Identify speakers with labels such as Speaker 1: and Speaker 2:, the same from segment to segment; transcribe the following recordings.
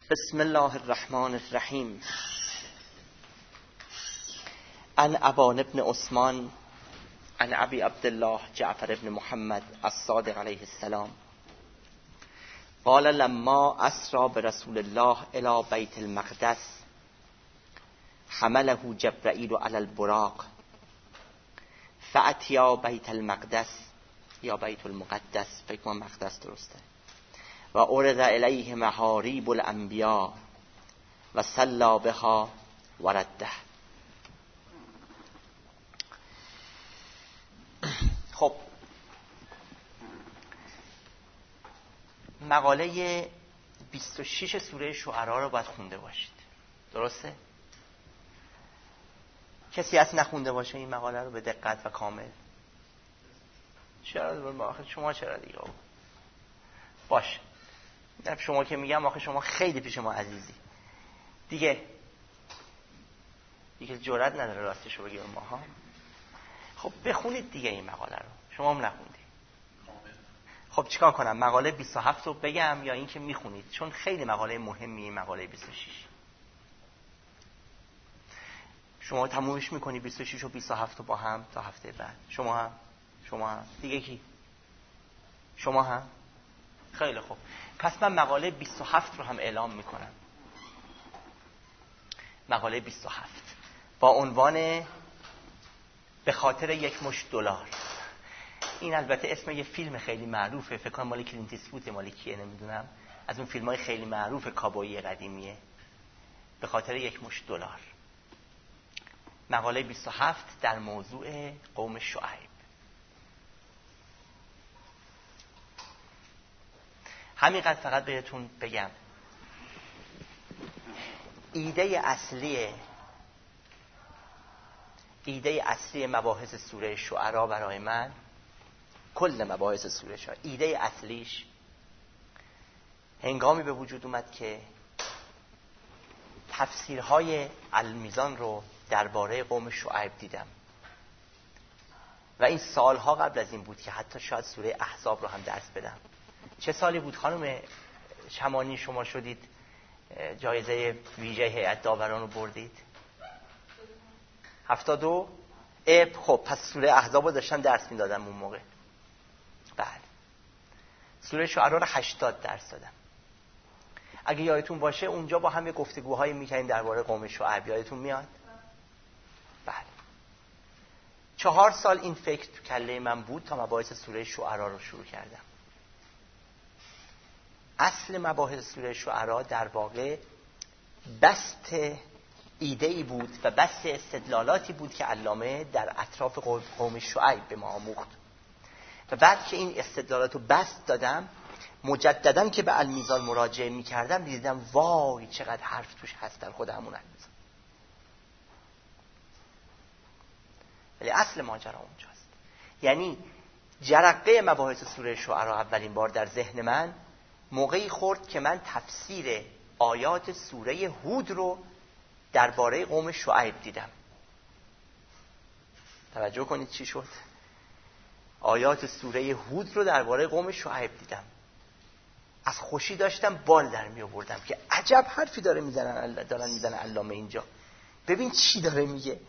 Speaker 1: بسم الله الرحمن الرحیم. عن ابان ابن عثمان عن ابی عبدالله جعفر ابن محمد الصادق علیه السلام قال لما اسرى برسول الله الى بیت المقدس حمله جبرائیل علی البراق فاتیا بیت المقدس یا بیت المقدس، فکر کنم مقدس درسته، و عرض الیه محاریب الانبیاء و صلی بها و رده. خب مقاله 26 سوره شعرا رو باید خونده باشید، درسته؟ کسی هست نخونده باشه این مقاله رو به دقت و کامل؟ چرا شما چرا دیگه باشه، شما که میگم آخه شما خیلی پیش ما عزیزی دیگه جرئت نداره راستشو بگه به ماها. خب بخونید دیگه این مقاله رو، شما هم نخوندید. خب چیکار کنم، مقاله 27 رو بگم یا این که میخونید؟ چون خیلی مقاله مهمی این مقاله 26. شما تمومش میکنی 26 و 27 رو با هم تا هفته بعد. شما هم دیگه کی؟ شما هم؟ خیلی خوب، پس من مقاله 27 رو هم اعلام میکنم. مقاله 27 با عنوان به خاطر یک مشت دلار. این البته اسم یه فیلم خیلی معروفه، فکر کنم مال کلینت ایستوود، مال کیه نمیدونم، از اون فیلم‌های خیلی معروف کابویی قدیمیه. به خاطر یک مشت دلار. مقاله 27 در موضوع قوم شعیب. همینقدر فقط بهتون بگم، ایده اصلی مباحث سوره شعرا برای من، کل مباحث سوره شعرا، ایده اصلیش هنگامی به وجود اومد که تفسیرهای المیزان رو درباره قوم شعیب دیدم و این سالها قبل از این بود که حتی شاید سوره احزاب رو هم درس بدم. چه سالی بود خانم شمانی شما شدید جایزه ویژه هیئت داوران رو بردید؟ 72. خب پس سوره احزاب رو داشتم درس میدادم اون موقع. بله، سوره شعرا رو 80 درس دادم. اگه یادتون باشه اونجا با هم یه گفتگوهایی میکنیم درباره قوم شعیب، یادتون میاد؟ بله. 4 سال این فکر تو کله من بود تا مباحث سوره شعرا رو شروع کردم. اصل مباحث سوره شعرا در واقع بسط ایده‌ای بود و بسط استدلالاتی بود که علامه در اطراف قوم شعیب به ما آموخت و بعد که این استدلالات رو بسط دادم، مجدداً که به المیزان مراجعه می‌کردم دیدم وای چقدر حرف توش هست در خود همون المیزان. ولی اصل ماجرا اونجاست. یعنی جرقه مباحث سوره شعرا اولین بار در ذهن من موقعی خورد که من تفسیر آیات سوره هود رو درباره قوم شعیب دیدم. توجه کنید چی شد. آیات سوره هود رو درباره قوم شعیب دیدم. از خوشی داشتم بال در می آوردم که عجب حرفی دارن میزنن علامه اینجا. ببین چی داره میگه.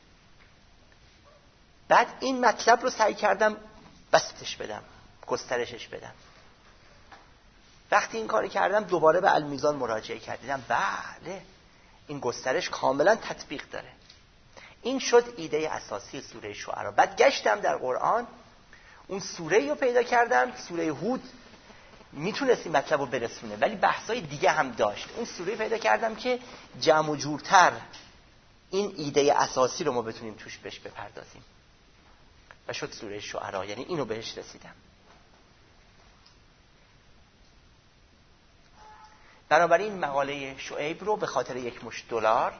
Speaker 1: بعد این مطلب رو سعی کردم بسطش بدم، گسترشش بدم. وقتی این کاری کردم دوباره به المیزان مراجعه کردم، بله این گسترش کاملا تطبیق داره. این شد ایده اساسی سوره شعرا. بعد گشتم در قرآن، اون سوره رو پیدا کردم، سوره هود میتونست این مطلب رو برسونه ولی بحثای دیگه هم داشت. اون سوره پیدا کردم که جمع و جورتر این ایده اساسی رو ما بتونیم توش بهش بپردازیم و شد سوره شعرا. یعنی اینو بهش رسیدم. بنابراین مقاله شعیب رو به خاطر یک مشت دلار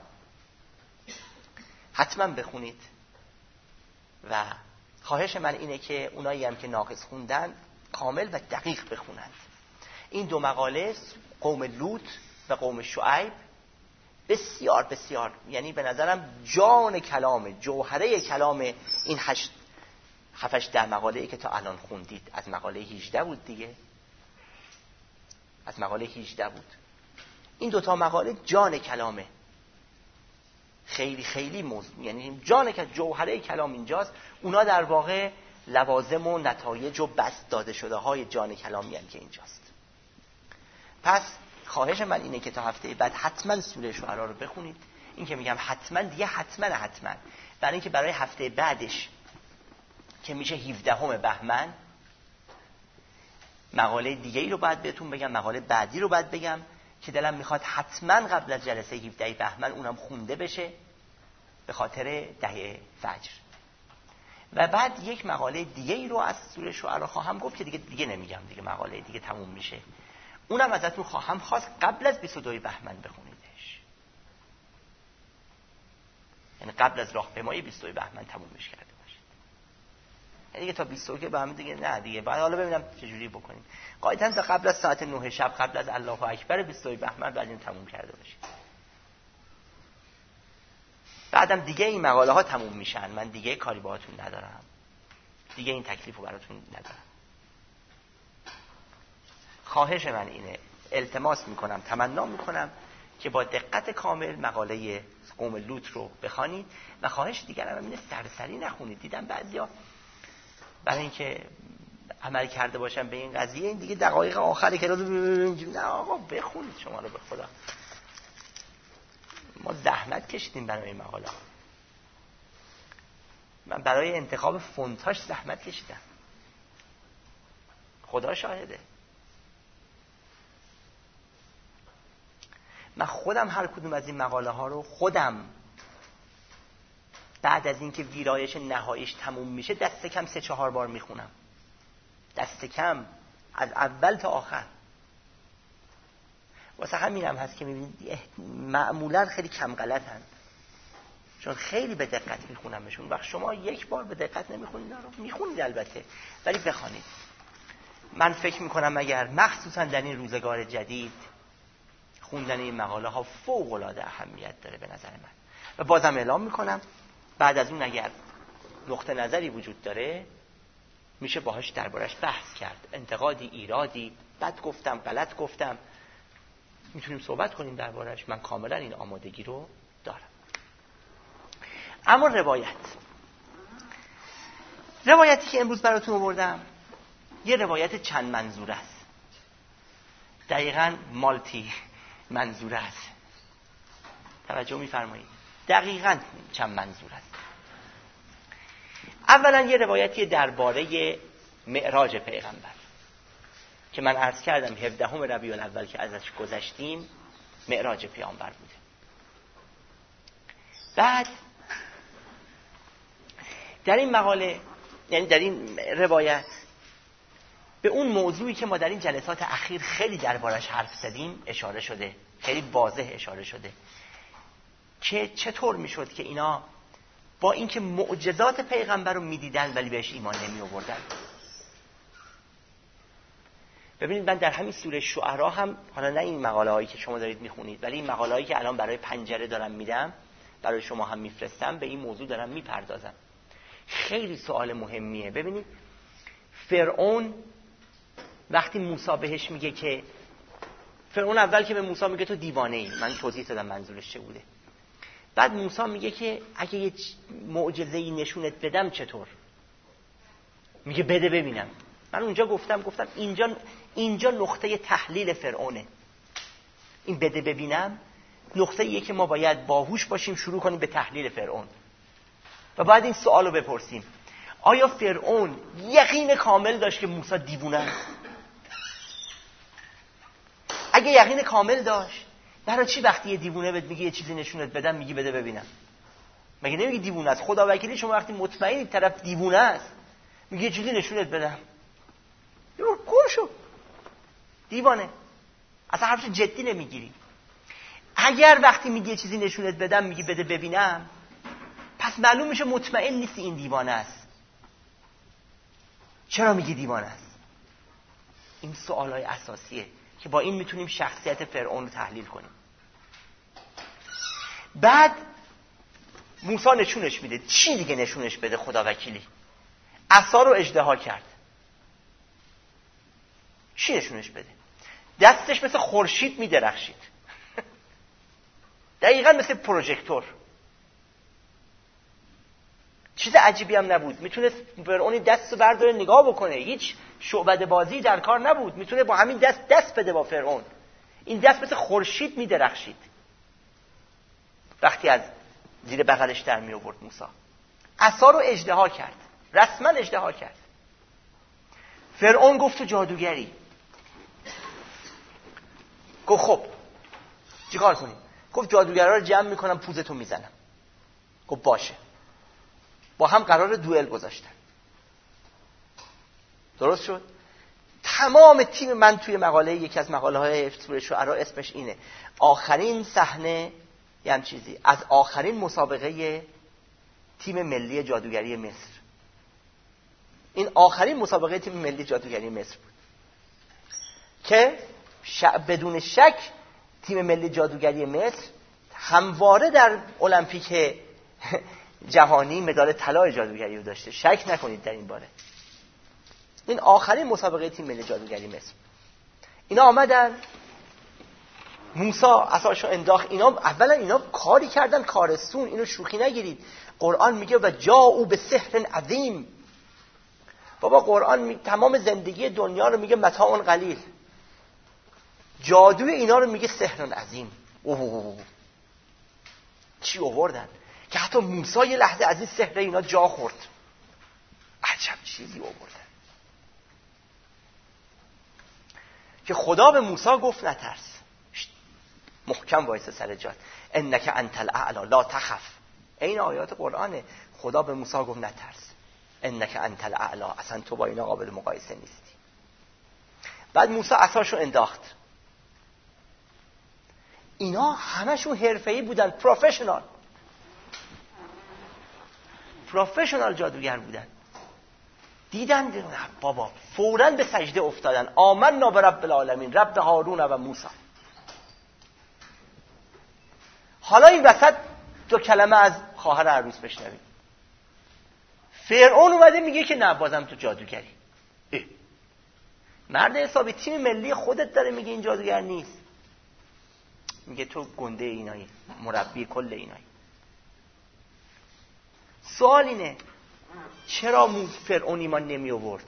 Speaker 1: حتما بخونید و خواهش من اینه که اونایی هم که ناقص خوندن کامل و دقیق بخونند. این دو مقاله، قوم لوط و قوم شعیب، بسیار بسیار، یعنی به نظرم جان کلام، جوهره کلام این 7-8 مقاله‌ای که تا الان خوندید. از مقاله 18 بود دیگه، از مقاله 18 بود. این دوتا مقاله جان کلامه، خیلی خیلی یعنی جوهره کلام اینجاست. اونا در واقع لوازم و نتایج و بسط داده شده های جان کلامی هم که اینجاست. پس خواهش من اینه که تا هفته بعد حتما سوره شعرا رو بخونید. این که میگم حتما دیگه حتما برای اینکه برای هفته بعدش که میشه 17 بهمن مقاله دیگه ای رو باید بهتون بگم، مقاله بعدی رو باید بگم که دلم میخواد حتما قبل از جلسه 17 بهمن اونم خونده بشه به خاطر ده فجر. و بعد یک مقاله دیگه ای رو از سوره شعرا خواهم گفت که دیگه نمیگم، دیگه مقاله دیگه تموم میشه. اونم ازتون خواهم خواست قبل از 22 بهمن بخونیدش، یعنی قبل از راهپیمایی 22 بهمن تمومش کرده باشید. یعنی دیگه تا 22 بهمن دیگه نه دیگه، بعد حالا ببینم چه جوری بکنیم. قاعدتاً تا قبل از ساعت 9 شب، قبل از الله اکبر 22 بهمن بعد این تموم کرده باشید. بعدم دیگه این مقاله ها تموم میشن، من دیگه کاری باهاتون ندارم، دیگه این تکلیف رو براتون ندارم. خواهش من اینه، التماس میکنم، تمنا میکنم که با دقت کامل مقاله قوم لوط رو بخوانید و خواهش دیگرم اینه سرسری نخونید. دیدم بعضیا برای اینکه عمل کرده باشن به این قضیه این دیگه دقایق آخری که نه آقا بخونید شما رو به خدا. ما زحمت کشیدیم برای این مقاله، من برای انتخاب فونتاش زحمت کشیدم، خدا شاهده. من خودم هر کدوم از این مقاله ها رو خودم بعد از اینکه ویرایش نهاییش تموم میشه دست کم 3-4 بار میخونم، دست کم از اول تا آخر. واسه همینم هست که میبینید معمولا خیلی کم غلطن، چون خیلی به دقت میخونمشون. وقت شما یک بار به دقت نمیخونید رو میخونید البته، ولی بخوانید. من فکر میکنم اگر مخصوصا در این روزگار جدید خوندن این مقاله ها فوق العاده اهمیت داره به نظر من. و بازم اعلام میکنم بعد از اون اگر نقطه نظری وجود داره میشه باهاش دربارش بحث کرد، انتقادی، ایرادی، بد گفتم، غلط گفتم، میتونیم صحبت کنیم دربارش. من کاملا این آمادگی رو دارم. اما روایتی که امروز براتون آوردم یه روایت چند منظوره است، دقیقاً مالتی منظوره است. توجه می‌فرمایید، دقیقاً چند منظوره است. اولا یه روایتی درباره معراج پیغمبر که من عرض کردم 17 ربیع الاول که ازش گذشتیم معراج پیامبر بوده. بعد در این مقاله، یعنی در این روایت، به اون موضوعی که ما در این جلسات اخیر خیلی دربارش حرف زدیم اشاره شده، خیلی واضح اشاره شده که چطور میشد که اینا با اینکه معجزات پیغمبر رو میدیدن ولی بهش ایمان نمی آوردن. ببینید من در همین سوره شعرا هم، حالا نه این مقاله هایی که شما دارید میخونید، ولی این مقاله هایی که الان برای پنجره دارم میدم، برای شما هم میفرستم، به این موضوع دارم میپردازم. خیلی سوال مهمیه. ببینید فرعون وقتی موسی بهش میگه که فرعون اول که به موسی میگه تو دیوانه ای، من توضیح دادم منظورش چه بوده. بعد موسی میگه که اگه یه معجزه‌ای نشونت بدم چطور؟ میگه بده ببینم. من اونجا گفتم اینجا نقطه تحلیل فرعونه. این بده ببینم نقطه‌ایه که ما باید باهوش باشیم، شروع کنیم به تحلیل فرعون و بعد این سوالو بپرسیم: آیا فرعون یقین کامل داشت که موسی دیوونه است؟ اگه یقین کامل داشت برای چی وقتی یه دیوونه بهت میگه یه چیزی نشونت بدم میگی بده ببینم؟ مگه نمیگی دیوونه است؟ خدا وکیلی شما وقتی مطمئنی طرف دیوونه است میگه یه چیزی نشونت بدم، یارو کور شو، دیوانه، اصلا حرفش جدی نمیگیری. اگر وقتی میگه یه چیزی نشونت بدم میگی بده ببینم، پس معلوم میشه مطمئن نیستی این دیوانه است. چرا میگی دیوانه است؟ این سوالای اساسیه که با این میتونیم شخصیت فرعون رو تحلیل کنیم. بعد موسی نشونش میده. چی دیگه نشونش بده؟ خدا وکیلی عصا رو اژدها کرد. چی نشونش بده؟ دستش مثل خورشید میدرخشید. دقیقاً مثل پروژکتور. چیز عجیبی هم نبود. میتونه فرعون دستو برداره نگاه بکنه، هیچ شعبده بازی در کار نبود. میتونه با همین دست بده با فرعون. این دست مثل خورشید میدرخشید وقتی از زیر بغلش در می آورد موسی. عصا رو اژدها کرد، رسما اژدها کرد. فرعون گفت تو جادوگری. گفت خب چیکار کنیم؟ گفت جادوگرا رو جمع میکنم پوزتون میزنم. گفت باشه. با هم قرار دوئل گذاشتن. درست شد؟ تمام تیم من توی مقاله، یکی از مقاله‌های سوره شعرا اسمش اینه، آخرین صحنه یعنی چیزی از آخرین مسابقه تیم ملی جادوگری مصر. این آخرین مسابقه تیم ملی جادوگری مصر بود که بدون شک تیم ملی جادوگری مصر همواره در المپیک جهانی مدال طلای جادوگری رو داشته. شک نکنید در این باره. این آخرین مسابقه تیم ملی جادوگری مصر. اینا آمدن، موسی عصاشو انداخت. اینا کاری کردن کارستون. اینو شوخی نگیرید. قرآن میگه و جاءوا بسحر عظیم. بابا قرآن تمام زندگی دنیا رو میگه متاع قلیل، جادوی اینا رو میگه سحر عظیم. چی آوردن که حتی موسی یه لحظه از این سحر اینا جا خورد. عجب چیزی آوردن که خدا به موسی گفت نترس، محکم وایس سر جات، انک انت الاعلی لا تخف. این آیات قرآنه. خدا به موسی گفت نترس، انک انت الاعلی، اصلا تو با اینا قابل مقایسه نیستی. بعد موسی عصاشو انداخت. اینا همشون حرفه‌ای بودن، پروفشنال جادوگر بودن. دیدن بابا فوراً به سجده افتادن. آمنا برب العالمین، رب هارون و موسی. حالا این وسط دو کلمه از خواهر عروس بشنوید. فرعون اومده میگه که نه بازم تو جادوگری. مرد حسابی، تیم ملی خودت داره میگه این جادوگر نیست. میگه تو گنده اینایی، مربی کل اینایی. سوال اینه چرا فرعون ایمان نمی آورد؟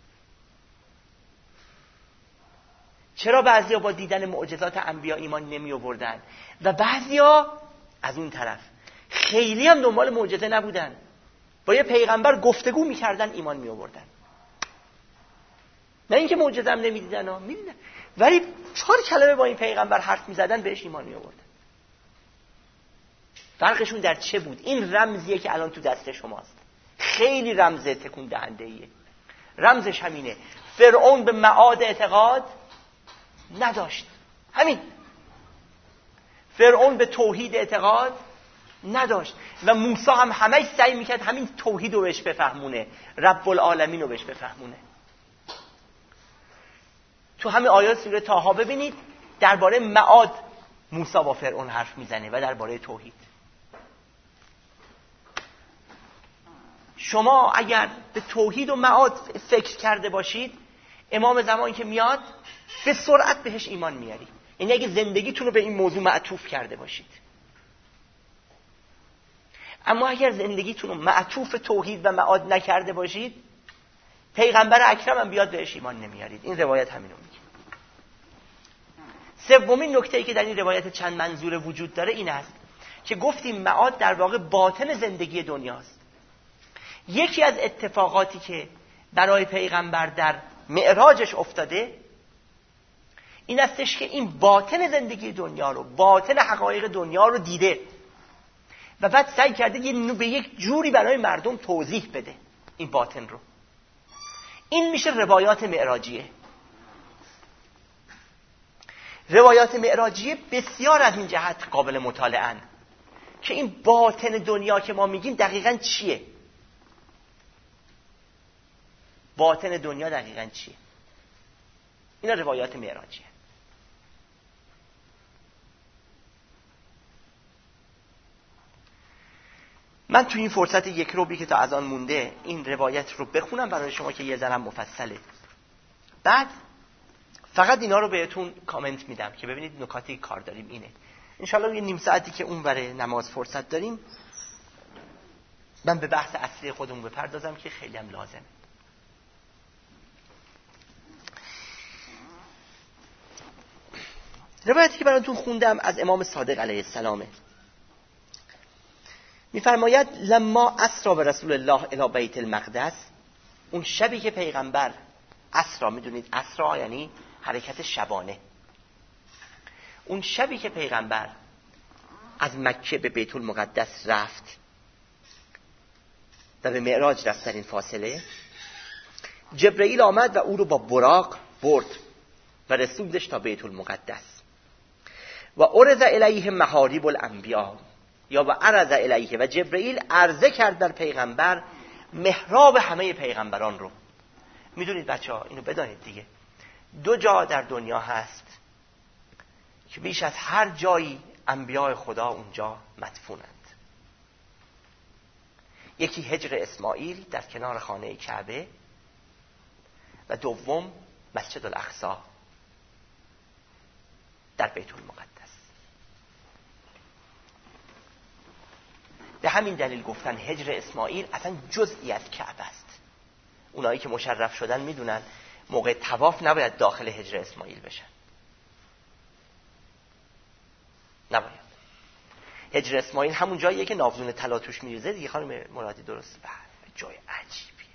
Speaker 1: چرا بعضیا با دیدن معجزات انبیا ایمان نمی آوردن و بعضیا از اون طرف خیلی هم دنبال معجزه نبودن، با یه پیغمبر گفتگو میکردن ایمان می آوردن؟ نه اینکه معجزه هم نمیدیدن، میدیدن ولی 4 کلمه با این پیغمبر حرف میزدن بهش ایمان می آوردن. فرقشون در چه بود؟ این رمزیه که الان تو دست شماست. خیلی رمز تکون دهنده ایه. رمزش همینه. فرعون به معاد اعتقاد نداشت. همین. فرعون به توحید اعتقاد نداشت و موسی هم همش سعی میکرد همین توحید رو بهش بفهمونه، رب العالمین رو بهش بفهمونه. تو همین آیات سوره طه ببینید درباره معاد موسی با فرعون حرف میزنه و درباره توحید. شما اگر به توحید و معاد فکر کرده باشید، امام زمان که میاد به سرعت بهش ایمان میاری. یعنی اگه زندگیتون رو به این موضوع معطوف کرده باشید. اما اگر زندگیتون رو معطوف توحید و معاد نکرده باشید، پیغمبر اکرم هم بیاد بهش ایمان نمیارید. این روایت همینو میگه. سومین نکته‌ای که در این روایت چند منظور وجود داره این است که گفتیم معاد در واقع باطن زندگی دنیاست. یکی از اتفاقاتی که برای پیغمبر در معراجش افتاده این استش که این باطن زندگی دنیا رو، باطن حقایق دنیا رو دیده و بعد سعی کرده به یک جوری برای مردم توضیح بده این باطن رو. این میشه روایات معراجیه. روایات معراجیه بسیار از این جهت قابل مطالعه‌اند که این باطن دنیا که ما میگیم دقیقاً چیه؟ باطن دنیا دقیقاً چیه؟ اینا روایات معراجیه. من تو این فرصت یک روبی که تا از آن مونده این روایت رو بخونم برای شما که یه ذره مفصله. بعد فقط اینا رو بهتون کامنت میدم که ببینید نکاتی کار داریم اینه. انشالله یه نیم ساعتی که اون برای نماز فرصت داریم من به بحث اصلی خودمون بپردازم که خیلی هم لازمه. روایتی که براتون خوندم از امام صادق علیه السلامه. میفرماید لما اسری برسول الله الی بیت المقدس، اون شبی که پیغمبر اسری، میدونید اسری یعنی حرکت شبانه، اون شبی که پیغمبر از مکه به بیت المقدس رفت و به معراج رفت، در این فاصله جبرئیل آمد و او رو با براق برد و رسوندش تا بیت المقدس و عرض الیه محاریب الانبیا، یا و عرض الیه، و جبرئیل عرضه کرد بر پیغمبر محراب همه پیغمبران رو. میدونید بچه‌ها اینو بدانید دیگه، دو جا در دنیا هست که بیش از هر جایی انبیاء خدا اونجا مدفونند. یکی هجر اسماعیل در کنار خانه کعبه و دوم مسجد الاقصی در بیت المقدس. به همین دلیل گفتن هجر اسماعیل اصلا جزئی از کعبه است. اونایی که مشرف شدن میدونن موقع طواف نباید داخل هجر اسماعیل بشن، نباید. هجر اسماعیل همون جاییه که ناودون طلا توش میریزه دیگه. خانم مرادی درست؟ بله، جای عجیبیه،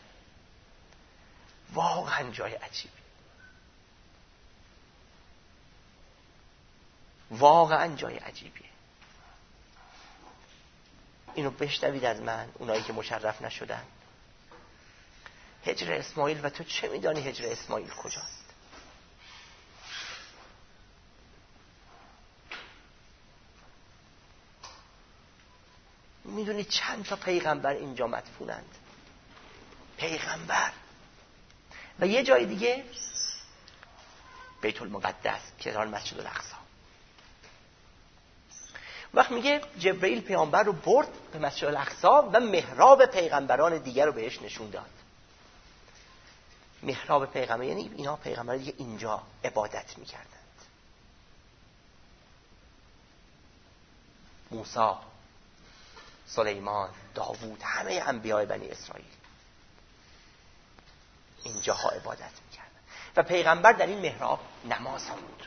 Speaker 1: واقعا جای عجیبیه، واقعا جای عجیبیه. اینو بشنوید از من، اونایی که مشرف نشدن. هجر اسماعیل، و تو چه میدانی هجر اسماعیل کجاست؟ میدونی چند تا پیغمبر اینجا مدفونند؟ پیغمبر. و یه جای دیگه بیت المقدس کنار مسجد الاقصی. وقت میگه جبرئیل پیامبر رو برد به مسجد الاقصی و محراب پیغمبران دیگر رو بهش نشون داد. محراب پیغمبر یعنی اینا پیغمبران دیگه اینجا عبادت میکردند. موسی، سلیمان، داوود، همه انبیاء بنی اسرائیل اینجاها عبادت میکردند و پیغمبر در این محراب نماز خوند.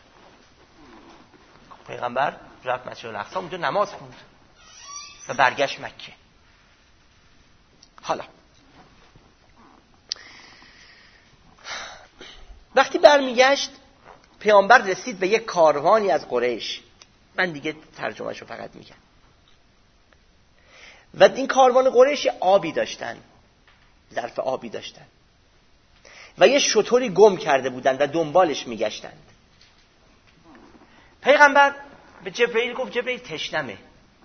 Speaker 1: پیغمبر رفت مسجد الاقصی، اونجا نماز خوند و برگشت مکه. حالا وقتی برمیگشت پیامبر رسید به یک کاروانی از قریش. من دیگه ترجمهشو فقط میگم. و این کاروان قریش آبی داشتن، ظرف آبی داشتن و یه شتری گم کرده بودن و دنبالش میگشتند. پیغمبر به جبرئیل گفت جبرئیل تشنمه.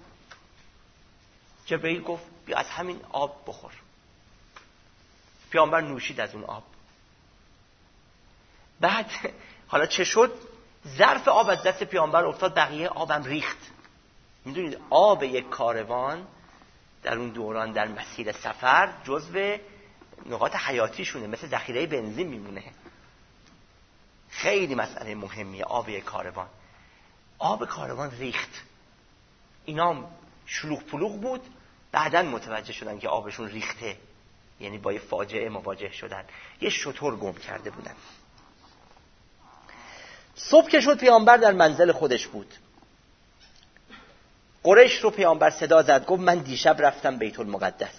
Speaker 1: جبرئیل گفت بیا از همین آب بخور. پیامبر نوشید از اون آب. بعد حالا چه شد؟ ظرف آب از دست پیامبر افتاد، بقیه آبم ریخت. میدونید آب یک کاروان در اون دوران در مسیر سفر جزو نقاط حیاتیشونه، مثل ذخیره بنزین میمونه. خیلی مسئله مهمیه آب یک کاروان. آب کاروان ریخت. اینا شلوغ پلوغ بود، بعداً متوجه شدن که آبشون ریخته، یعنی با یه فاجعه مواجه شدن. یه شتر گم کرده بودن. صبح که شد پیامبر در منزل خودش بود. قریش رو پیامبر صدا زد، گفت من دیشب رفتم بیت المقدس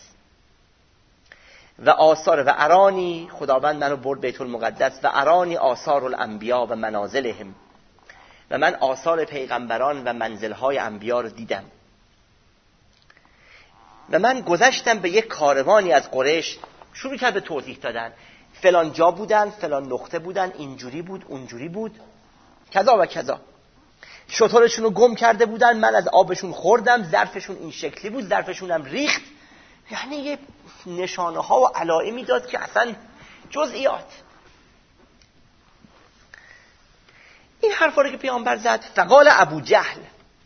Speaker 1: و آثار و ارانی، خداوند منو برد بیت المقدس و ارانی آثار الانبیا و منازلهم، و من آثار پیغمبران و منزلهای انبیا رو دیدم. و من گذشتم به یک کاروانی از قریش، شروع کرد به توضیح دادن. فلان جا بودن، فلان نقطه بودن، اینجوری بود، اونجوری بود، کذا و کذا. شترشون رو گم کرده بودن، من از آبشون خوردم، ظرفشون این شکلی بود، ظرفشون هم ریخت. یعنی یه نشانه ها و علائمی داد که اصلا جزئیات. این حرفا رو که پیامبر زد، فقال ابو جهل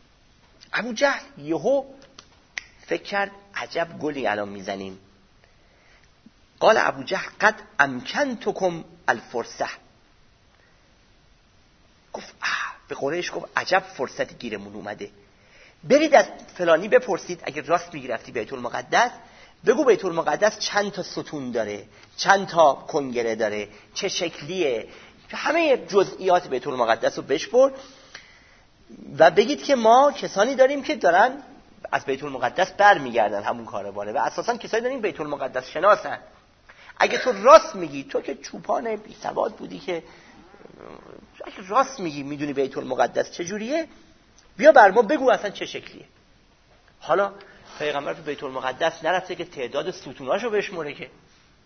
Speaker 1: یهو فکر کرد عجب گلی الان میزنیم. قال ابو جهل قد امکنتکم الفرصه. گفت به قریش گفت عجب فرصتی گیرمون اومده، برید از فلانی بپرسید اگه راست میگی رفتی بیت المقدس، بگو بیت المقدس چند تا ستون داره، چند تا کنگره داره، چه شکلیه، همه جزئیات بیت المقدس رو بشپر و بگید که ما کسانی داریم که دارن از بیت المقدس برمیگردن، همون کاروانه و اساسا کسانی داریم بیت المقدس شناسن. اگه تو راست میگی، تو که چوپان بی سواد بودی، که اگه راست میگی میدونی بیت المقدس چجوریه، بیا بر ما بگو اصلا چه شکلیه. حالا پیغمبر به بیت المقدس نرفته که تعداد ستوناشو بشمره که،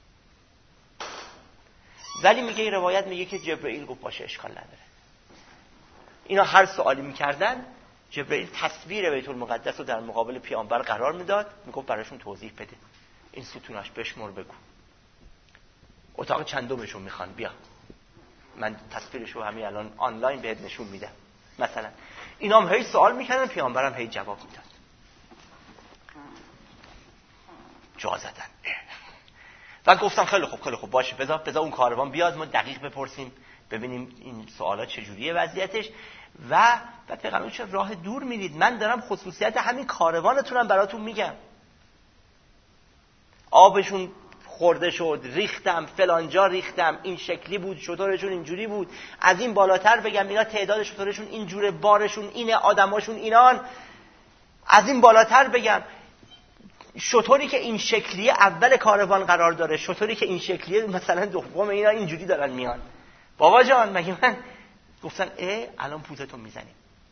Speaker 1: ولی میگه این روایت میگه که جبرئیل گفت باشه اشکال نداره. اینا هر سوالی میکردن جبرئیل تصویر بیت المقدس رو در مقابل پیامبر قرار میداد، میگفت براشون توضیح بده، این ستوناش بشمر بگو، اتاق چندمشون میخوان بیا، من تصویرشو همین الان آنلاین بهت نشون میدم مثلا. اینا هم هی سوال میکردن، پیامبرم هی جواب میداد. جا زدن و گفتم خیلی خوب باشه، بذار اون کاروان بیاد ما دقیق بپرسیم ببینیم این سوالات چجوریه وضعیتش. و پیغمبر چه راه دور میرید، من دارم خصوصیت همین کاروانتونم براتون میگم. آبشون خورده شد، ریختم فلانجا، ریختم این شکلی بود، شطورشون اینجوری بود، از این بالاتر بگم اینا تعداد شطورشون اینجوره، بارشون اینه، آدماشون اینان، از این بالاتر بگم شطوری که این شکلیه اول کاروان قرار داره، شطوری که این شکلیه مثلا دوم، اینا اینجوری دارن میان. بابا جان مگه من گفتن الان پوزتون میزنیم.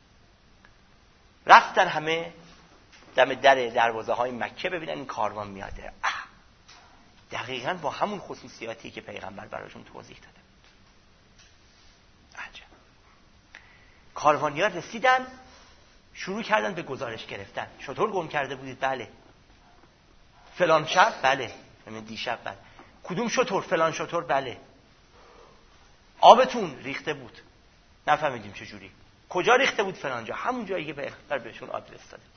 Speaker 1: رفتن همه دم دروازه های مکه ببینن این کاروان میاده. دقیقاً با همون خصوصیاتی که پیغمبر براشون توضیح داده بود. عجب. کاروانی‌ها رسیدن، شروع کردن به گزارش گرفتن. شطور گم کرده بودید؟ بله. فلان شب؟ بله. همین دیشب؟ بله. کدوم شطور؟ فلان شطور؟ بله. آبتون ریخته بود، نفهمیدیم چجوری. کجا ریخته بود؟ فلان جا. همون جایی که پیغمبر بهشون آدرس داده.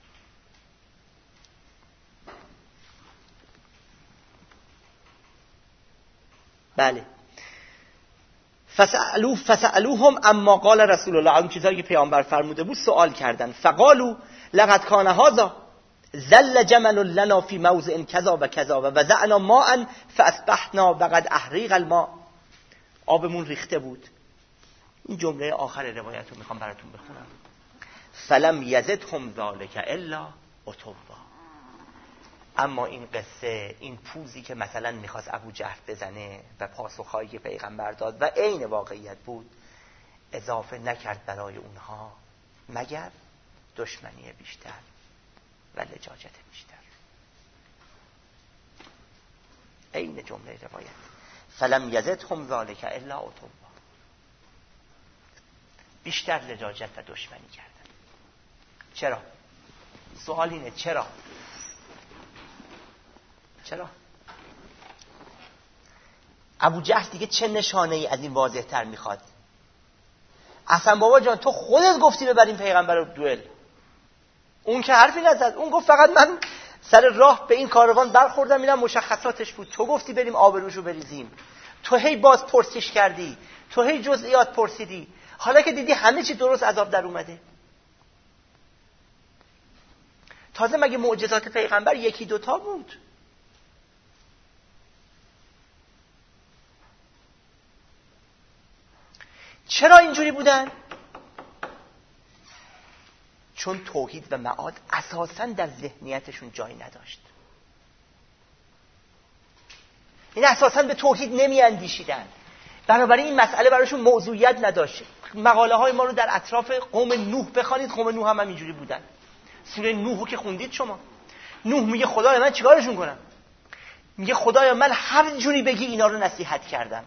Speaker 1: بله. فسألوهم اما قال رسول الله، اون چیزایی که پیامبر فرموده بود سوال کردن. فقالوا لقد كان هذا زل جمل لنا في موضع كذا و كذا و وضعنا ماء فاصبحنا وقد احرق الماء. آبمون ریخته بود. این جمله آخر روایت رو میخوام براتون بخونم. فلم یزدهم ذلک الا عتوا. اما این قصه، این پوزی که مثلا میخواست ابو جهل بزنه و پاسخهایی که پیغمبر داد و عین واقعیت بود، اضافه نکرد برای اونها مگر دشمنی بیشتر و لجاجت بیشتر. عین جمله روایت. فلم یزدهم ذلک الا عتوا. بیشتر لجاجت و دشمنی کردن. چرا؟ سوال اینه چرا؟ ابو جهل دیگه چه نشانه ای از این واضح تر میخواد؟ اصلا بابا جان تو خودت گفتی ببریم پیغمبر رو دوئل. اون که حرفی نزد، اون گفت فقط من سر راه به این کاروان برخوردم، اینم مشخصاتش بود، تو گفتی بریم آبروشو بریزیم، تو هی باز پرسش کردی، تو هی جزئیات پرسیدی، حالا که دیدی همه چی درست از آب در اومده. تازه مگه معجزات پیغمبر یکی دوتا بود؟ چرا اینجوری بودن؟ چون توحید و معاد اساساً در ذهنیتشون جایی نداشت. این اساساً به توحید نمی اندیشیدن، بنابراین این مسئله براشون موضوعیت نداشت. مقاله های ما رو در اطراف قوم نوح بخوانید، قوم نوح هم اینجوری بودن. سوره نوح رو که خوندید شما، نوح میگه خدایا من چیکارشون کنم؟ میگه خدایا من هر جوری بگی اینا رو نصیحت کردم،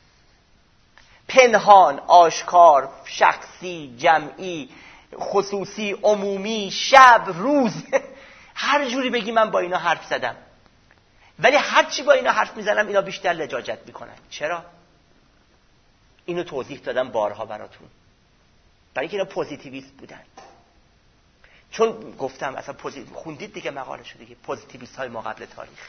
Speaker 1: پنهان، آشکار، شخصی، جمعی، خصوصی، عمومی، شب، روز، هر جوری بگی من با اینا حرف زدم، ولی هر چی با اینا حرف میزنم اینا بیشتر لجاجت میکنن. چرا؟ اینو توضیح دادم بارها براتون، برای اینکه اینا پوزیتیویست بودن. چون گفتم اصلا خوندید دیگه مقاله شده دیگه، پوزیتیویست های ما قبل تاریخ،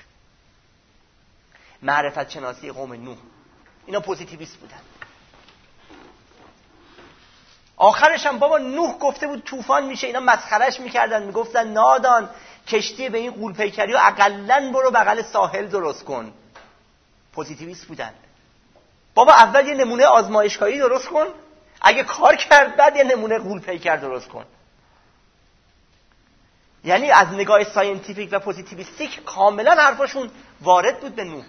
Speaker 1: معرفت شناسی قوم نوح، اینا پوزیتیویست بودن. آخرش هم بابا نوح گفته بود طوفان میشه، اینا مسخرش میکردن، میگفتن نادان کشتی به این غول‌پیکری و اقلن برو بغل ساحل درست کن. پوزیتیویست بودن. بابا اول یه نمونه آزمایشگاهی درست کن، اگه کار کرد بعد یه نمونه غول‌پیکر درست کن. یعنی از نگاه ساینتیفیک و پوزیتیویستیک کاملا حرفاشون وارد بود به نوح.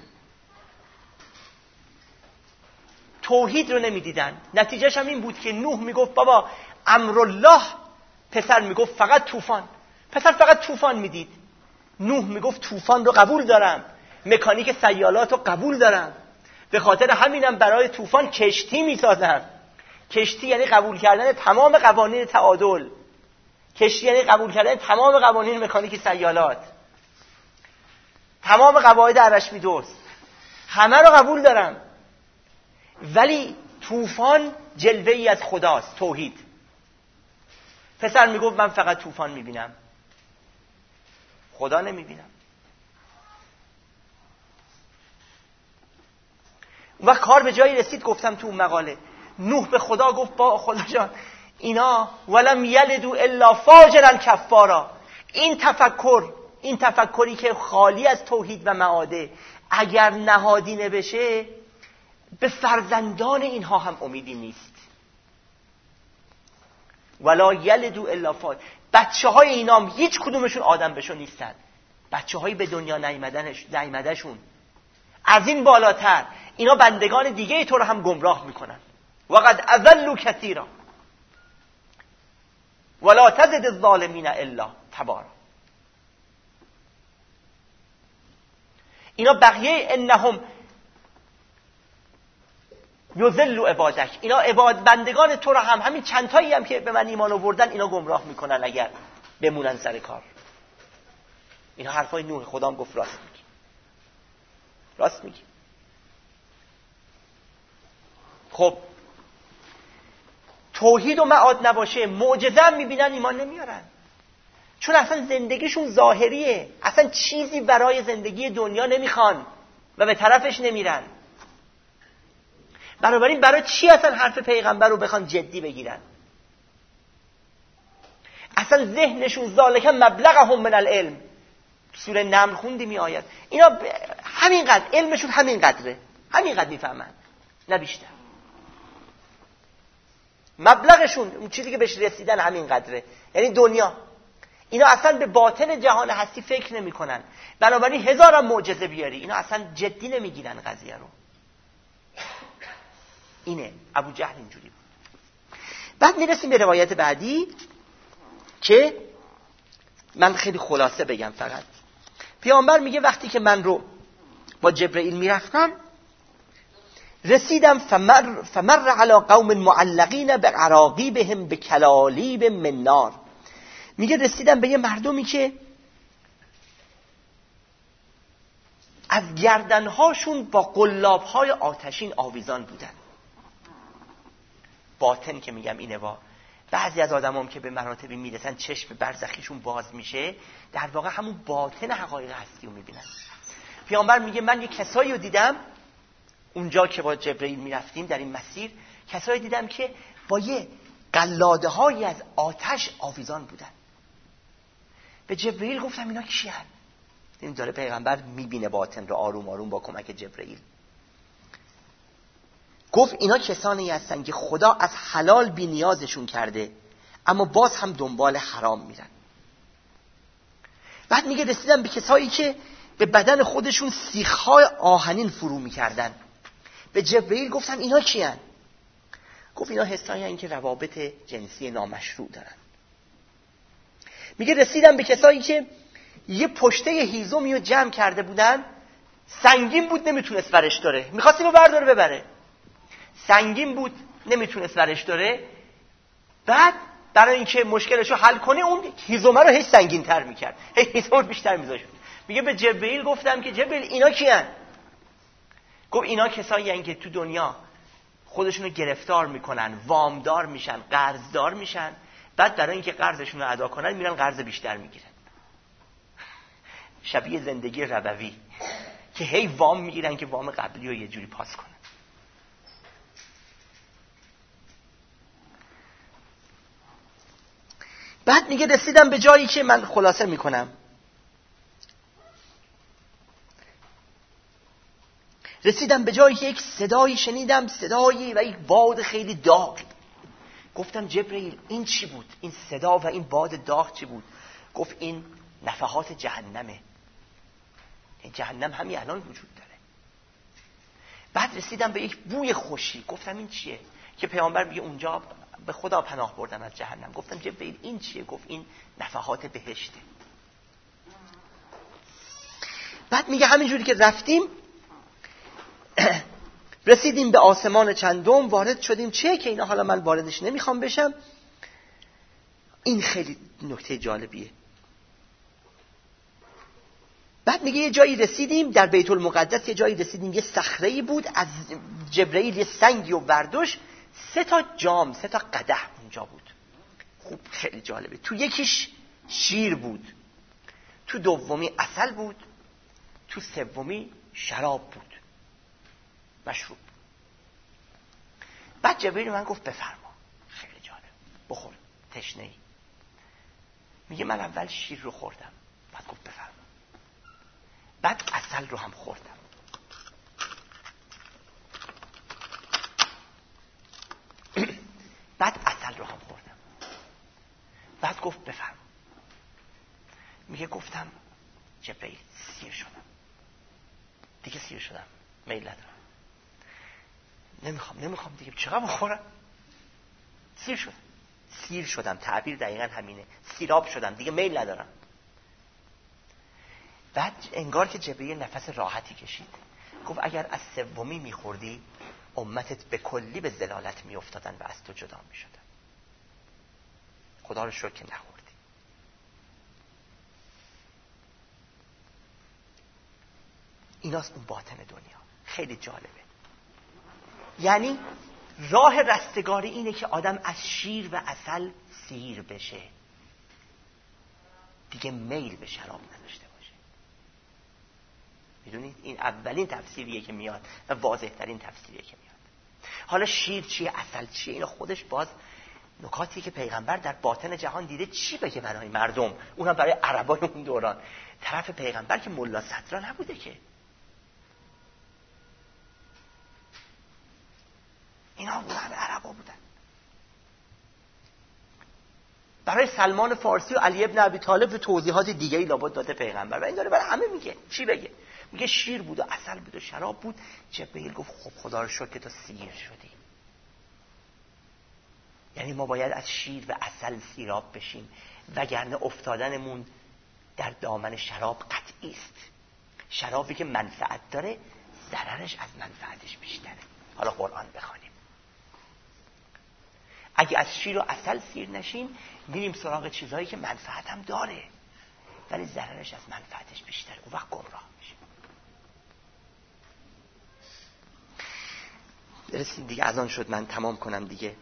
Speaker 1: توحید رو نمیدیدن. نتیجهش هم این بود که نوح میگفت بابا امرالله، پسر میگفت فقط طوفان. پسر فقط طوفان میدید. نوح میگفت طوفان رو قبول دارم، مکانیک سیالات رو قبول دارم، به خاطر همینم برای طوفان کشتی میسازم. کشتی یعنی قبول کردن تمام قوانین تعادل، کشتی یعنی قبول کردن تمام قوانین مکانیک سیالات، تمام قواعد ارشمیدس، همه رو قبول دارم. ولی طوفان جلوه‌ای از خداست، توحید. پسر میگفت من فقط طوفان میبینم، خدا نمیبینم. اون وقت کار به جایی رسید، گفتم تو اون مقاله، نوح به خدا گفت با خدا جان اینا ولم یلدوا الا فاجرا کفارا، این تفکری که خالی از توحید و معاده اگر نهادینه بشه، به فرزندان اینها هم امیدی نیست. ولا یلدوا الا فاجرا، بچه‌های اینا هم هیچ کدومشون آدم بشو نیستن، بچه‌هایی به دنیا نیامدهشون. از این بالاتر اینا بندگان دیگه تو رو هم گمراه میکنن. وقد اضلوا کثیرا ولا تزد الظالمین الا تبارا. اینا بقیه انهم یذلوا عبادک، اینا بندگان تو رو هم، همین چند تایی هم که به من ایمان آوردن، اینا گمراه میکنن اگر بمونن سر کار. اینا حرفای نوح. خدام گفت راست میگی. خب توحید و معاد نباشه، معجزه هم میبینن ایمان نمیارن، چون اصلا زندگیشون ظاهریه، اصلا چیزی برای زندگی دنیا نمیخوان و به طرفش نمیرن. بنابراین برای چی اصلا حرف پیغمبر رو بخوان جدی بگیرن؟ اصلا ذهنشون ذالک مبلغهم من العلم، سوره نمل خوندی می آید. اینا همینقدر علمشون همینقدره، همینقدر میفهمن، نه بیشتر. مبلغشون اون چیزی که بهش رسیدن همینقدره، یعنی دنیا. اینا اصلا به باطن جهان هستی فکر نمی کنن. بنابراین هزارم معجزه بیاری اینا اصلا جدی نمیگیرن قضیه رو. اینه ابو جهل اینجوری بود. بعد میرسیم به روایت بعدی که من خیلی خلاصه بگم فقط. پیامبر میگه وقتی که من رو با جبرئیل میرفتم، رسیدم فمر علی قوم معلقین بعراقیبهم بکلالیب من نار. میگه رسیدم به یه مردمی که از گردنهاشون با قلابهای آتشین آویزان بودن. باطن که میگم اینه، بعضی از آدمام که به مراتبی میرسن چشم برزخیشون باز میشه، در واقع همون باطن حقایق هستی رو میبینن. پیامبر میگه من یه کسایی رو دیدم اونجا که با جبرئیل میرفتیم در این مسیر، کسایی دیدم که با یه قلاده هایی از آتش آویزان بودن. به جبرئیل گفتم اینا کیان؟ این داره پیغمبر میبینه باطن رو آروم آروم با کمک جبرئیل. گفت اینا کسانی هستن که خدا از حلال بی نیازشون کرده، اما باز هم دنبال حرام میرن. بعد میگه رسیدم به کسایی که به بدن خودشون سیخ‌های آهنین فرو میکردن. به جبرئیل گفتم اینا کیان؟ گفت اینا کسایی هستن که روابط جنسی نامشروع دارن. میگه رسیدم به کسایی که یه پشته هیزمی رو جمع کرده بودن، سنگین بود نمیتونست ورش داره، میخواست اینو برداره ببره، سنگین بود نمیتونست ورش داره. بعد برای اینکه مشکلشو حل کنه اون هیزم رو هیچ سنگین تر میکرد، هیزم رو بیشتر میذاشت. میگه به جبرئیل گفتم که جبرئیل اینا کیان؟ گفت اینا کسایی هستن که تو دنیا خودشونو گرفتار میکنن، وامدار میشن، قرضدار میشن، بعد برای اینکه قرضشون رو ادا کنن میرن قرض بیشتر میگیرن. شبیه زندگی ربوی که هی وام میگیرن که وام قبلی رو یه جوری پاس کنن. بعد میگه رسیدم به جایی که من خلاصه میکنم، رسیدم به جایی که یک صدایی شنیدم، صدایی و یک باد خیلی داغ. گفتم جبرئیل این چی بود؟ این صدا و این باد داغ چی بود؟ گفت این نفحات جهنمه. این جهنم همین الان وجود داره. بعد رسیدم به یک بوی خوشی. گفتم این چیه؟ که پیامبر میگه اونجا به خدا پناه بردم از جهنم. گفتم جبرئیل این چیه؟ گفت این نفحات بهشته. بعد میگه همینجوری که رفتیم رسیدیم به آسمان چندم، وارد شدیم. چه که اینا حالا من واردش نمیخوام بشم. این خیلی نکته جالبیه. بعد میگه یه جایی رسیدیم در بیت المقدس، یه جایی رسیدیم یه صخره‌ای بود، از جبرئیل یه سنگی و برداشت، 3 تا جام 3 تا قدح اونجا بود. خوب خیلی جالبه. تو یکیش شیر بود، تو دومی عسل بود، تو سومی شراب بود، مشروب. بعد جبرئیل من گفت بفرما. خیلی جالب. بخور، تشنه‌ای. میگه من اول شیر رو خوردم. بعد گفت بفرما. بعد عسل رو هم خوردم. بعد عسل رو هم خوردم. بعد گفت بفرما. میگه گفتم جبرئیل سیر شدم. دیگه سیر شدم. میل ندارم. نمیخوام دیگه. چقدر بخورم؟ سیر شدم. تعبیر دقیقا همینه. سیراب شدم. دیگه میل ندارم. بعد انگار که جبرئیل نفس راحتی کشید. گفت اگر از سومی میخوردی امتت به کلی به ضلالت میافتادن و از تو جدا میشدن. خدا رو شکر که نخوردی. ایناست اون باطن دنیا. خیلی جالبه. یعنی راه رستگاری اینه که آدم از شیر و عسل سیر بشه، دیگه میل به شراب نداشته باشه. میدونید این اولین تفسیریه که میاد و واضح ترین تفسیریه که میاد. حالا شیر چیه، عسل چیه، اینا خودش باز نکاتی که پیغمبر در باطن جهان دیده چی بگه برای مردم، اونم برای عربای اون دوران. طرف پیغمبر که ملا صدرا نبوده که، اینا همه عربا بودن. برای سلمان فارسی و علی ابن ابی طالب و توضیحات دیگه‌ای لابد داده پیغمبر و این داره برای همه میگه. چی بگه؟ میگه شیر بود و عسل بود و شراب بود. جبرئیل گفت خب خدا رو شکر که تو سیر شدی. یعنی ما باید از شیر و عسل سیراب بشیم، وگرنه افتادنمون در دامن شراب قطعی است. شرابی که منفعت داره ضررش از منفعتش بیشتره. حالا قرآن بخوانیم. اگه از شیر و عسل سیر نشیم میریم سراغ چیزهایی که منفعت هم داره ولی ضررش از منفعتش بیشتره. اون وقت گمراه میشیم. برسیم دیگه، اذان شد، من تمام کنم دیگه.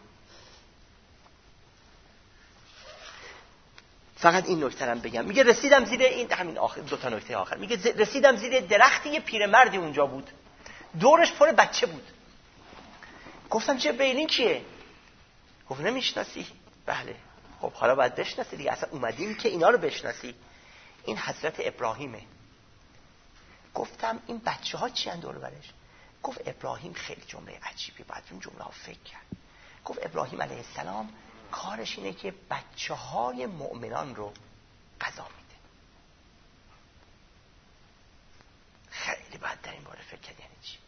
Speaker 1: فقط این نکته رو بگم. میگه رسیدم زیر این، همین آخر 2 تا نکته آخر، میگه رسیدم زیر درختی، یه پیرمردی اونجا بود، دورش پر بچه بود. گفتم چه بیلین کیه؟ گفت نمیشناسی؟ بله. خب حالا باید بشناسی دیگه، اصلا اومدیم که اینا رو بشناسی. این حضرت ابراهیمه. گفتم این بچه ها چی ان دور برش؟ گفت ابراهیم، خیلی جمله عجیبی، باید اون جمله ها فکر کرد. گفت ابراهیم علیه السلام کارش اینه که بچه های مؤمنان رو غذا میده. خیلی باید در این باره فکر کرد. یعنی چی؟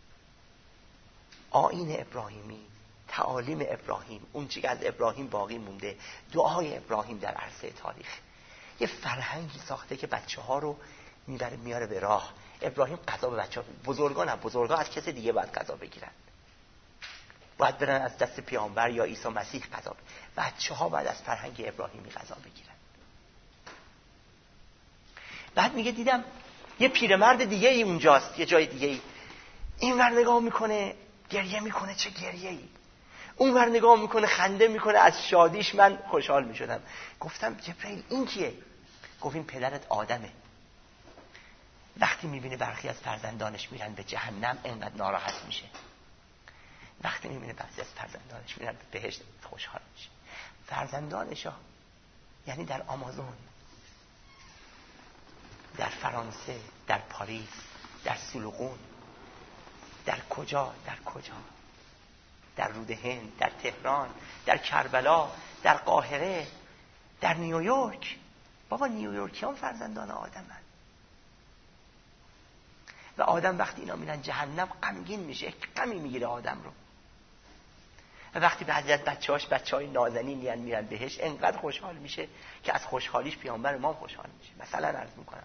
Speaker 1: آیین ابراهیمی، تعالیم ابراهیم، اون چیزی که از ابراهیم باقی مونده، دعای ابراهیم در عرصه تاریخ، یه فرهنگی ساخته که بچه ها رو میاره به راه. ابراهیم غذا به بچه ها، بزرگان از کسی دیگه باید غذا بگیرن، باید برن از دست پیامبر یا عیسی مسیح غذا بگیرن. بچه ها باید از فرهنگ ابراهیمی غذا بگیرن. بعد میگه دیدم یه پیرمرد دیگه ای اونجاست، یه جای دیگه ای، این ور نگاه میکنه گریه میکنه، چه گریه ای، اون ور نگاه میکنه خنده میکنه، از شادیش من خوشحال میشدم. گفتم جبرئیل این کیه؟ گفت این پدرت آدمه. وقتی میبینه برخی از فرزندانش میرن به جهنم انقدر ناراحت میشه، وقتی میبینه بعضی از فرزندانش میرن به بهشت خوشحال میشه. فرزندانش ها یعنی در آمازون، در فرانسه، در پاریس، در سلوغون، در کجا در رود هند، در تهران، در کربلا، در قاهره، در نیویورک. بابا نیویورکیان فرزندان آدمن و آدم وقتی اینا میرن جهنم غمگین میشه، یک غمی میگیره آدم رو. و وقتی بعضی از بچه‌های نازنین میرن بهش، انقدر خوشحال میشه که از خوشحالیش پیامبر ما خوشحال میشه. مثلا عرض میکنم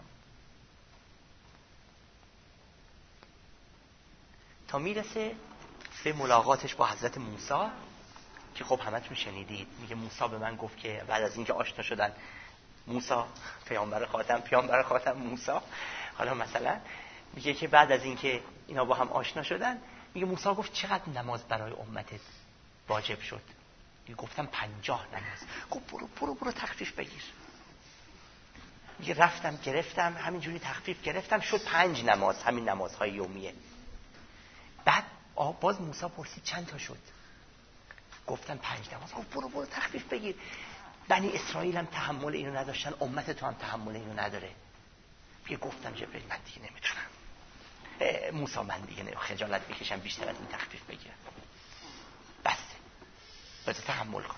Speaker 1: تا میرسه به ملاقاتش با حضرت موسی که خب همتون شنیدید. میگه موسی به من گفت که بعد از اینکه آشنا شدن، موسی پیامبر خاتم موسی، حالا مثلا میگه که بعد از اینکه اینا با هم آشنا شدن، میگه موسی گفت چقدر نماز برای امتت واجب شد؟ میگه گفتم 50 نماز. گفت برو تخفیف بگیر. میگه رفتم گرفتم، همینجوری تخفیف گرفتم، شد 5 نماز، همین نمازهای یومیه. بعد باز موسی پرسید چند تا شد؟ گفتم 5 نماز. گفت برو تخفیف بگیر. بنی اسرائیل هم تحمل اینو نداشتن، امت تو هم تحمل اینو نداره. میگه گفتم جبرئیل من دیگه نمیتونم، موسی من دیگه خجالت میکشم بیشتر از این تخفیف بگیرم، بس بذار تحمل کنم.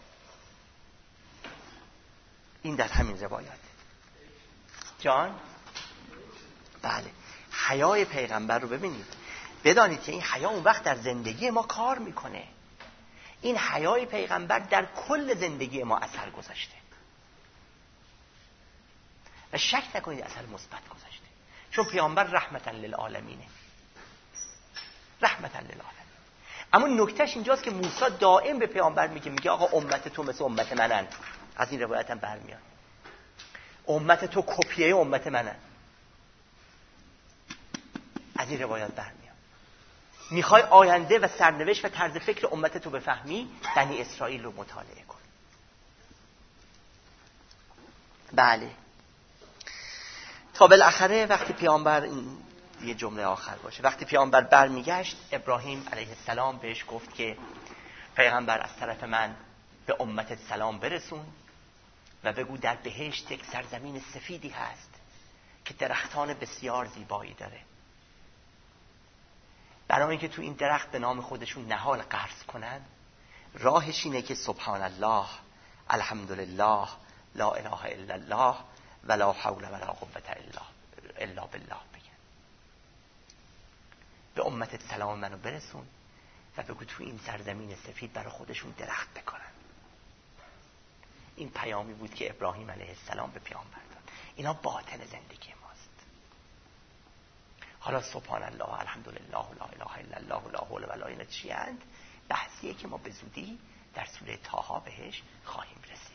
Speaker 1: این در همین روایات جان. بله، حیای پیغمبر رو ببینید، بدانید که این حیا اون وقت در زندگی ما کار میکنه. این حیای پیغمبر در کل زندگی ما اثر گذاشته و شک نکنید اثر مثبت گذاشته، چون پیامبر رحمتا للعالمینه، رحمتا للعالمین. اما نکتهش اینجاست که موسی دائم به پیامبر میگه آقا امت تو مثل امت منن. از این روایت هم برمیاد امت تو کپیه امت منن. از این روایات برمیاد میخوای آینده و سرنوشت و طرز فکر امت تو بفهمی، بنی اسرائیل رو مطالعه کن. بله، تا بالاخره وقتی پیامبر، یه جمله آخر باشه، وقتی پیامبر برمیگشت، ابراهیم علیه السلام بهش گفت که پیغمبر از طرف من به امتت سلام برسون و بگو در بهشت یک سرزمین سفیدی هست که درختان بسیار زیبایی داره. برای اینکه تو این درخت به نام خودشون نهال غرس کنن، راهش اینه که سبحان الله، الحمدلله، لا اله الا الله ولا حول ولا قوة الا بالله بگن. به امت سلام منو برسون و بگو تو این سرزمین سفید برای خودشون درخت بکنن. این پیامی بود که ابراهیم علیه السلام به پیامبر داد. اینا باطن زندگی ماست. حالا سبحان الله، الحمدلله، لا اله الا الله، لا حول ولا قوة، اینا چی اند؟ بحثیه که ما به زودی در سوره طه بهش خواهیم رسید.